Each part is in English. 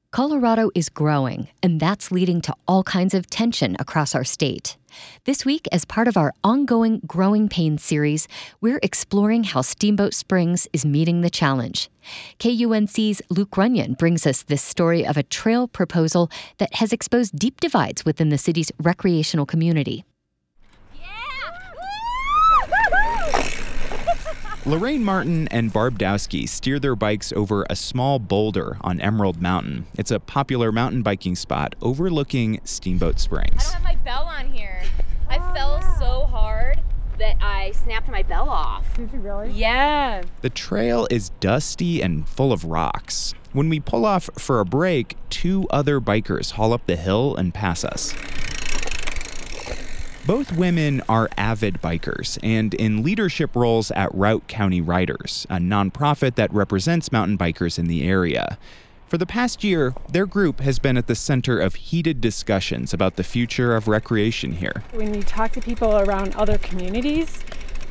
Colorado is growing, and that's leading to all kinds of tension across our state. This week, as part of our ongoing Growing Pains series, we're exploring how Steamboat Springs is meeting the challenge. KUNC's Luke Runyon brings us this story of a trail proposal that has exposed deep divides within the city's recreational community. Lorraine Martin and Barb Dowski steer their bikes over a small boulder on Emerald Mountain. It's a popular mountain biking spot overlooking Steamboat Springs. I don't have my bell on here. I fell so hard that I snapped my bell off. Did you really? Yeah. The trail is dusty and full of rocks. When we pull off for a break, two other bikers haul up the hill and pass us. Both women are avid bikers and in leadership roles at Routt County Riders, a nonprofit that represents mountain bikers in the area. For the past year, their group has been at the center of heated discussions about the future of recreation here. When you talk to people around other communities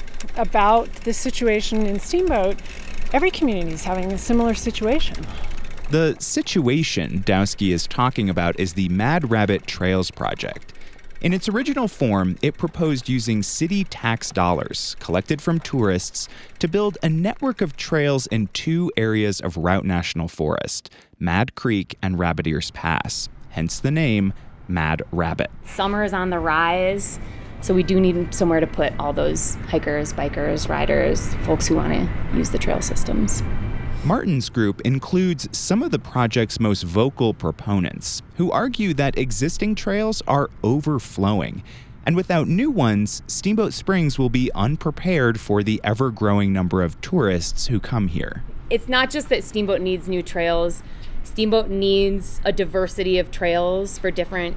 about this situation in Steamboat, every community is having a similar situation. The situation Dowski is talking about is the Mad Rabbit Trails Project. In its original form, it proposed using city tax dollars collected from tourists to build a network of trails in two areas of Routt National Forest, Mad Creek and Rabbit Ears Pass, hence the name Mad Rabbit. Summer is on the rise, so we do need somewhere to put all those hikers, bikers, riders, folks who want to use the trail systems. Martin's group includes some of the project's most vocal proponents, who argue that existing trails are overflowing. And without new ones, Steamboat Springs will be unprepared for the ever-growing number of tourists who come here. It's not just that Steamboat needs new trails. Steamboat needs a diversity of trails for different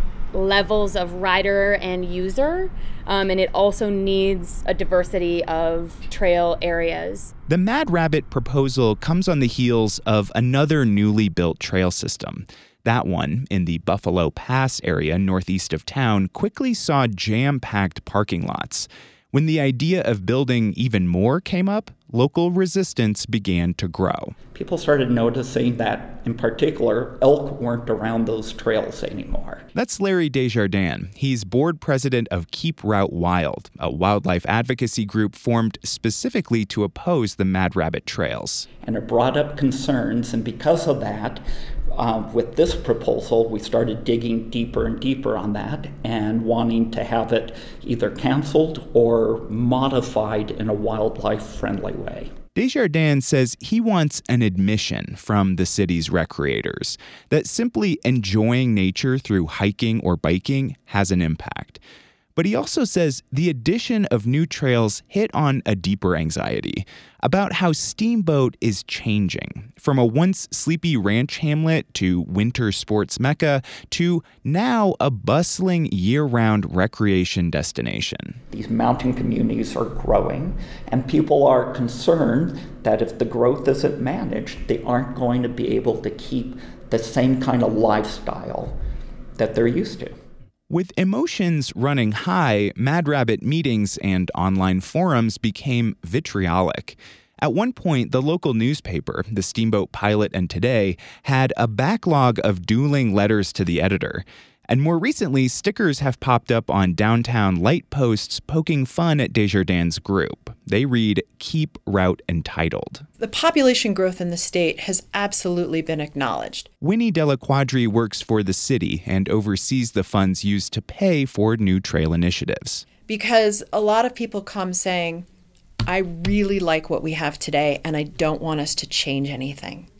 levels of rider and user, and it also needs a diversity of trail areas. The Mad Rabbit proposal comes on the heels of another newly built trail system. That one, in the Buffalo Pass area northeast of town, quickly saw jam-packed parking lots. When the idea of building even more came up, local resistance began to grow. People started noticing that, in particular, elk weren't around those trails anymore. That's Larry Desjardins. He's board president of Keep Routt Wild, a wildlife advocacy group formed specifically to oppose the Mad Rabbit trails. And it brought up concerns, and because of that, with this proposal, we started digging deeper and deeper on that and wanting to have it either canceled or modified in a wildlife-friendly way. Desjardins says he wants an admission from the city's recreators that simply enjoying nature through hiking or biking has an impact. But he also says the addition of new trails hit on a deeper anxiety about how Steamboat is changing from a once sleepy ranch hamlet to winter sports mecca to now a bustling year-round recreation destination. These mountain communities are growing, and people are concerned that if the growth isn't managed, they aren't going to be able to keep the same kind of lifestyle that they're used to. With emotions running high, Mad Rabbit meetings and online forums became vitriolic. At one point, the local newspaper, the Steamboat Pilot and Today, had a backlog of dueling letters to the editor. And more recently, stickers have popped up on downtown light posts poking fun at Desjardins' group. They read, "Keep Routt Entitled." The population growth in the state has absolutely been acknowledged. Winnie Della Quadri works for the city and oversees the funds used to pay for new trail initiatives. Because a lot of people come saying, I really like what we have today and I don't want us to change anything.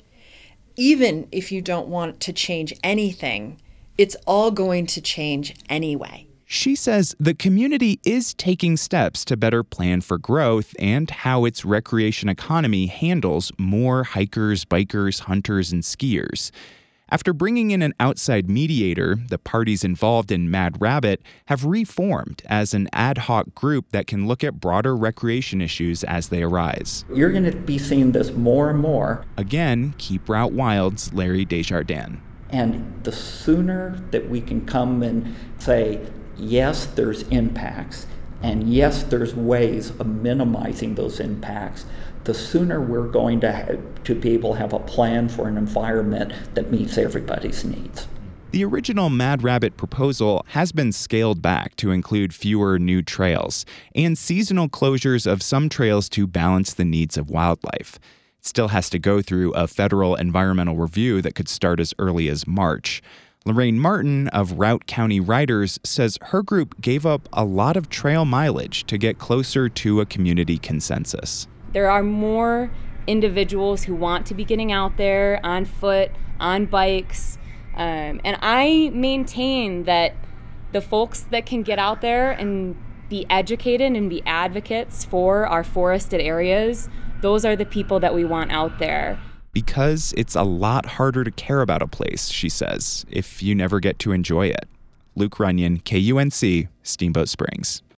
Even if you don't want to change anything, it's all going to change anyway. She says the community is taking steps to better plan for growth and how its recreation economy handles more hikers, bikers, hunters, and skiers. After bringing in an outside mediator, the parties involved in Mad Rabbit have reformed as an ad hoc group that can look at broader recreation issues as they arise. You're going to be seeing this more and more. Again, Keep Routt Wild's Larry Desjardins. And the sooner that we can come and say, yes, there's impacts, and yes, there's ways of minimizing those impacts, the sooner we're going to be able to have a plan for an environment that meets everybody's needs. The original Mad Rabbit proposal has been scaled back to include fewer new trails and seasonal closures of some trails to balance the needs of wildlife. It still has to go through a federal environmental review that could start as early as March. Lorraine Martin of Routt County Riders says her group gave up a lot of trail mileage to get closer to a community consensus. There are more individuals who want to be getting out there on foot, on bikes, and I maintain that the folks that can get out there and be educated and be advocates for our forested areas, those are the people that we want out there. Because it's a lot harder to care about a place, she says, if you never get to enjoy it. Luke Runyon, KUNC, Steamboat Springs.